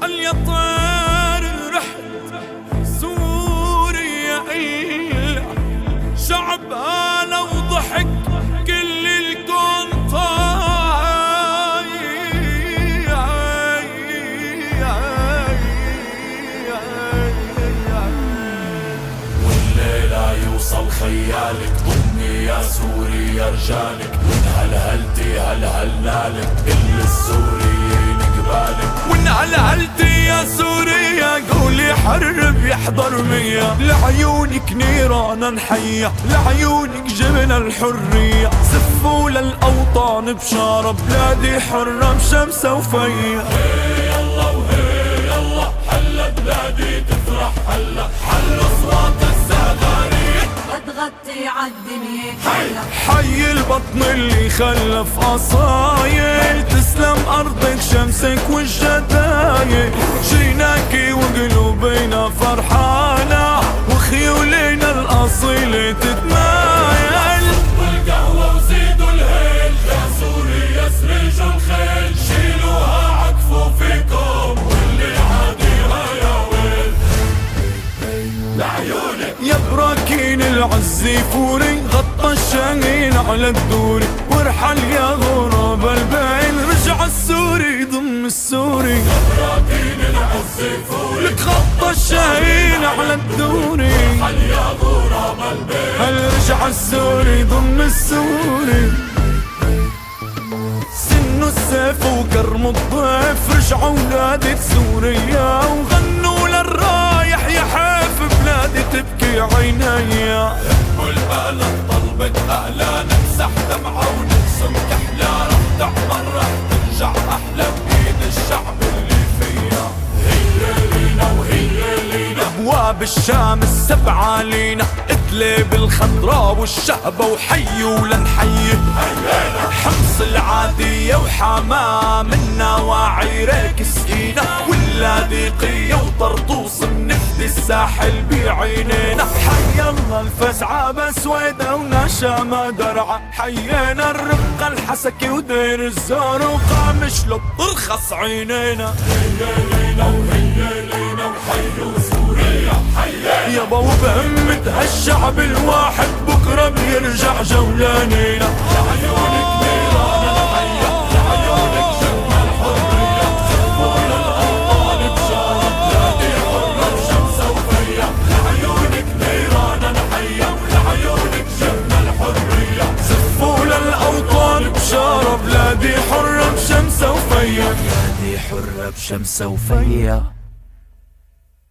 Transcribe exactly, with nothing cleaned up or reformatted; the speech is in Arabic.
افضل يا طير رحت سوريا إلا شعبها لو ضحك كل الكون طاير. والليلة يوصل خيالك ضمي يا سوريا رجالك، هلهلتي هلهلنالك كل السوريين قبالك. وان هلهلتي يا سوريا قولي حرب يحضر مية، لعيونك نيران نحية لعيونك جبنا الحرية. زفوا للأوطان بشارة بلادي حرة بشمسة وفية. هي يلا وهي يلا حل بلادي تفرح هلا، حل اصوات الزغاريد وتغطي عالدنيا كلها. حي البطن اللي خلف أصايل، تسلم أرضك شمسك والجدايل. جيناكي وقلوبينا فرحانة وخيولينا الأصيلة تتمايل. والقهوة وزيدوا الهيل يا سوريا سرجوا الخيل، شيلوها عكفوا فيكم واللي عاديها يا ويل. لعيونك يا براكين العز فوري غطى الشاهين على الدوري، وارحل يا غراب البين رجع السوري ضم السوري. براكين العز فوري لك غطى الشاهين على الدوري، حل يا غراب البين هل رجع السوري ضم السوري. سنوا السيف وكرموا الضيف رجعوا ولادة سوريا، وغنوا للرايح يا حيف بلادي تبكي عينيا. والبلد طلبت أهلا نمسح دمعة ونرسم كحلة، رح تعمر رح ترجع أحلى بإيد الشعب اللي فيها. هي لينا وهي لينا أبواب الشام السبعة لينا، إدلب الخضراء والشهبة وحي ولنحي. حمص العادية وحماه من نواعي ريك سقينا، واللاذقية وطرطوس بنفدي الساحل بعينينا. حي الله الفزعة بسويدة ونشامة درعا، حيينا الرقة الحسكي ودير الزور وقامش له ترخص عينينا. هي لينا وهي لينا وحي سوريا حي يابا وبهمة هالشعب الواحد بكرة بيرجع جولانينا. لعيونك نيران الحية لعيونك جنة الحرية، زفوا للأوطان بشارة بلادي حرة بشمسة وفية. لعيونك نيران الحية لعيونك جنة الحرية، زفوا للأوطان بشارة بلادي حرة بشمسة وفية. بلادي حرة بشمسة وفية.